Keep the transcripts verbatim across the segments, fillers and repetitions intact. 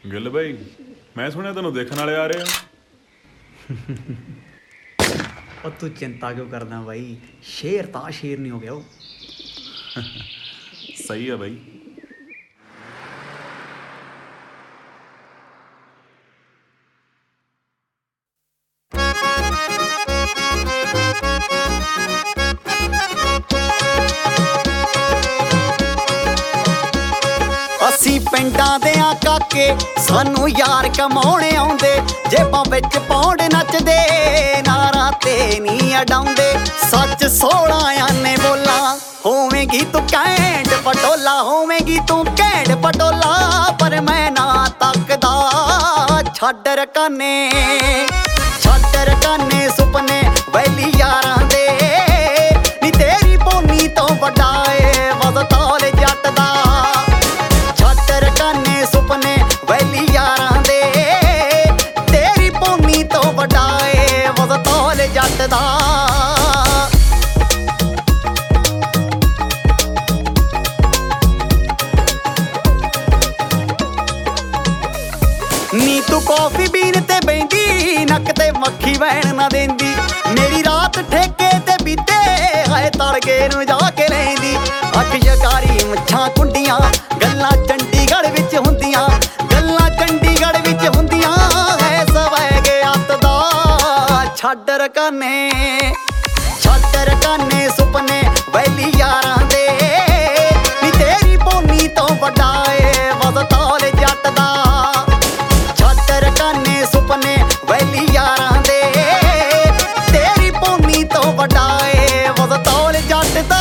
ਗਿੱਲ ਬਾਈ, ਮੈਂ ਸੁਣਿਆ ਤੈਨੂੰ ਦੇਖਣ ਵਾਲੇ ਆ ਰਹੇ ਆ। ਉਹ ਤੂੰ ਚਿੰਤਾ ਕਿਉਂ ਕਰਦਾ ਬਾਈ, ਸ਼ੇਰ ਤਾਂ ਸ਼ੇਰ ਨਹੀਂ ਹੋ ਗਿਆ ਉਹ। ਸਹੀ ਆ ਬਾਈ। ਅਸੀਂ ਪਿੰਡਾਂ ਦੇ ਆ ਕਾਕੇ, ਸਾਨੂੰ ਯਾਰ ਕਮਾਉਣੇ ਆਉਂਦੇ, ਜੇਬਾਂ ਵਿੱਚ ਪੌਂਡ ਨੱਚਦੇ, ਨਾਰਾਂ ਤੇ ਨਹੀਂ ਅਡਾਉਂਦੇ। ਸੱਚ ਸੋਹਣਾ ਆਨੇ ਬੋਲਾਂ, ਹੋਵੇਂਗੀ ਤੂੰ ਕੈਂਡ ਪਟੋਲਾ, ਹੋਵੇਂਗੀ ਤੂੰ ਕੈਂਡ ਪਟੋਲਾ, ਪਰ ਮੈਂ ਨਾ ਤੱਕਦਾ। ਛੱਡ ਰਕਾਨੇ ਛੱਡ ਰਕਾਨੇ ਸੁਪਨੇ ਵੈਲੀ ਯਾਰਾਂ ਦੇ, ਨੀ ਤੇਰੀ ਪੋਨੀ ਤੋਂ ਵੱਡਾ ਏ ਵਜ਼ਤਾਲ ਜੱਟ ਦਾ। ਛੱਡ ਰਕਾਨੇ ਸੁਪਨੇ ਵੈਲੀ ਯਾਰਾਂ ਦੇ, ਤੇਰੀ ਪੋਨੀ ਤੋਂ ਵੱਡਾ ਏ ਵਜ਼ਤਾਲ ਜੱਟ ਦਾ। ਨੀ ਤੂੰ ਕੌਫੀ ਬੀਨ ਤੇ ਬੈਂਦੀ, ਨੱਕ ਤੇ ਮੱਖੀ ਵਹਿਣ ਨਾ ਦੇਂਦੀ, ਮੇਰੀ ਰਾਤ ਠੇਕੇ ਤੇ ਬੀਤੇ, ਹਾਏ ਤੜਕੇ ਨੂੰ ਜਾ ਕੇ ਲੈਂਦੀ। ਅੱਖ ਸ਼ਿਕਾਰੀ ਮੁੱਛਾਂ ਕੁੰਡੀਆਂ, ਗੱਲਾਂ ਚੰਡੀਗੜ੍ਹ ਵਿੱਚ ਹੁੰਦੀਆਂ, ਗੱਲਾਂ ਚੰਡੀਗੜ੍ਹ ਵਿੱਚ ਹੁੰਦੀਆਂ, ਹੈ ਸਵੈਗ ਅੱਤ ਦਾ। ਛੱਡ ਰਕਾਨੇ ਛੱਡ ਰਕਾਨੇ ਸੁਪਨੇ ਵੈਲੀ ਯਾਰਾਂ ਦੇ, ਨੀ ਤੇਰੀ ਪੋਨੀ ਤੋਂ ਵੱਡਾ ਏ ਵਜ਼ਤਾਲ ਜੱਟ ਦਾ। ਛੱਡ ਰਕਾਨੇ ਸੁਪਨੇ ਵੈਲੀ ਯਾਰਾਂ ਦੇ, ਤੇਰੀ ਪੋਨੀ ਤੋਂ ਵੱਡਾ ਏ ਵਜ਼ਤਾਲ ਜੱਟ ਦਾ।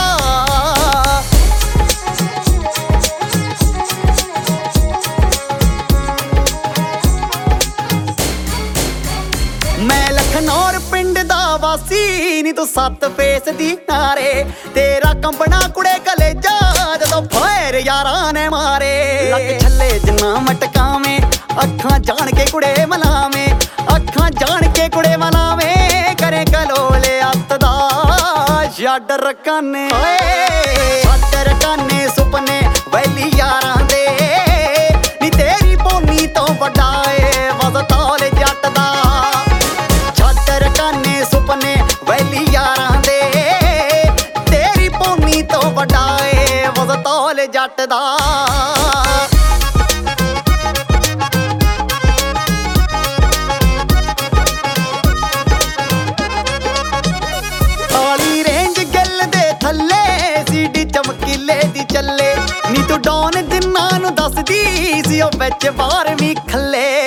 ਮੈਂ ਲਖਨੌਰ ਪਿੰਡ ਦਾ ਵਾਸੀ, ਨੀ ਤੂੰ ਸੱਤ ਫੇਸ ਦੀ ਨਾਰੇ, ਤੇਰਾ ਕੰਬਣਾ ਕੁੜੇ ਕਲੇਜਾ ਜਦੋਂ ਫਾਇਰ ਯਾਰਾਂ ਨੇ ਮਾਰੇ। ਲੱਕ ਛੱਲੇ ਜਿੰਨਾ ਮਟਕਾਵੇਂ, ਅੱਖਾਂ ਜਾਣ ਕੇ ਕੁੜੇ ਮਲਾਵੇਂ, ਅੱਖਾਂ ਜਾਣ ਕੇ ਕੁੜੇ ਮਲਾਵੇਂ, ਕਰੇ ਕਲੋਲੇ ਅੱਤ ਦਾ। ਛੱਡ ਰਕਾਨੇ ਛੱਡ ਰਕਾਨੇ ਸੁਪਨੇ ਵੈਲੀ ਯਾਰਾਂ ਦੇ, ਨੀ ਤੇਰੀ ਪੋਨੀ ਤੋਂ ਵੱਡਾ ਏ ਵਜ਼ਤਾਲ ਜੱਟ ਦਾ। ਛੱਡ ਰਕਾਨੇ ਸੁਪਨੇ ਵੈਲੀ ਯਾਰਾਂ ਦੇ, ਤੇਰੀ ਪੋਨੀ ਤੋਂ ਵੱਡਾ ਏ ਵਜ਼ਤਾਲ ਜੱਟ ਦਾ। ਕਾਲੀ ਰੇਂਜ ਗਿੱਲ ਦੇ ਥੱਲੇ, ਸੀਡੀ ਚਮਕੀਲੇ ਦੀ ਚੱਲੇ, ਨੀ ਤੂੰ ਡੌਨ ਦਿਨਾਂ ਨੂੰ ਦੱਸਦੀ ਸੀ ਉਹ ਵਿੱਚ ਬਾਹਰਵੀਂ ਖੱਲੇ।